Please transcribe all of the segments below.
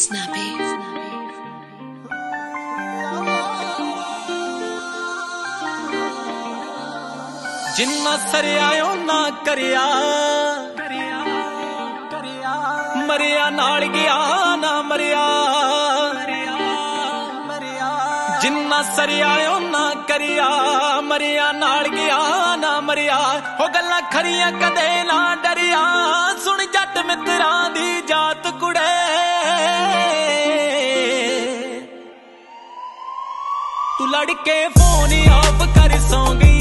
Snappy. जिन्ना सरिया ना करिया मरिया नाल गया ना मरिया जिन्ना सरिया ना करिया मरिया नाल गया ना मरिया हो गल्लां खरियां कदे ना डरिया सुन जट मित्रां दी जात कुड़े तू लड़के फोन ऑफ कर सौ गई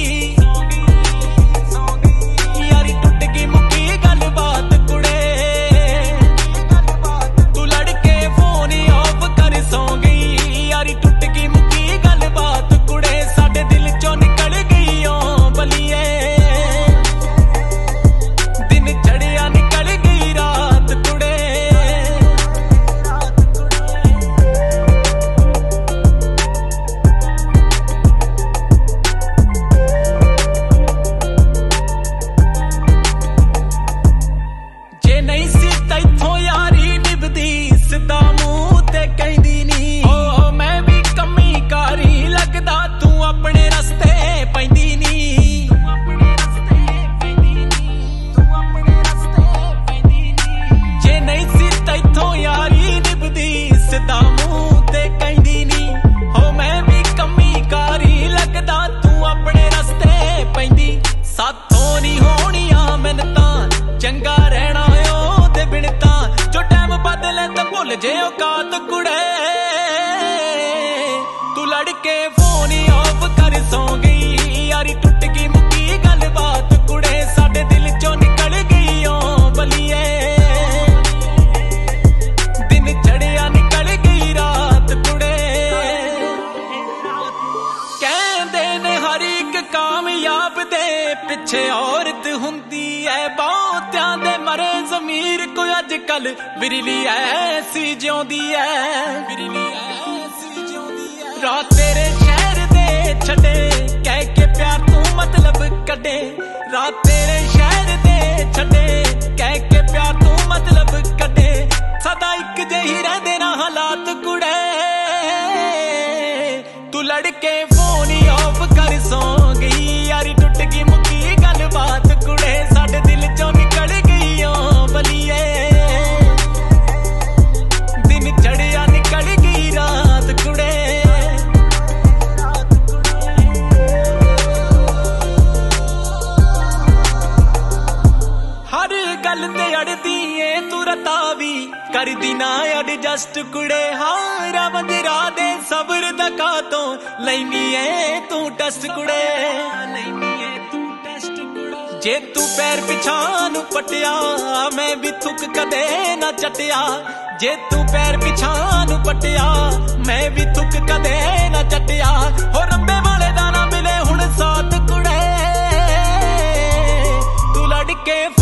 जे औकात कुड़े तू लड़के फोन ऑफ कर सौ गई यारी टुट गई मुक्की गल बात कुड़े साडे दिल चों निकल गई ओ बलिए दिन चढ़िया निकल गई रात कुड़े कहंदे ने हर एक कामयाब दे पिछे औरत हुंदी है बहुत्यां दे मरे ज़मीर कोई अजकल बिरली ऐसी जिउंदी है रात तेरे शहर दे छड़े कह के प्यार तू मतलब कटे रात तेरे शहर दे छड़े कह के प्यार तू मतलब कटे सदा एक जही रहंदे ना हालात कुड़े तू लड़के फोन ऑफ कर सौ गई यारी टुट गई मुक्की गल बात कुड़े साडे दिल चों निकल गई ओ बलिए चढ़िया निकल गई रात कुड़े हर गल ते अड़दी ए तू रतावी कर दी ना एडजस्ट कुड़े हारा बंदरा दे सबर दका तो लैनी ए तू टेस्ट कुड़े जे तू पैर पिछां नू पटिया मैं भी थुक कदे ना चटिया जे तू पैर पिछां नू पटिया मैं भी थुक कदे ना चटिया हो रंबे वाले दा ना मिले हुण साथ कुड़े तू लड़के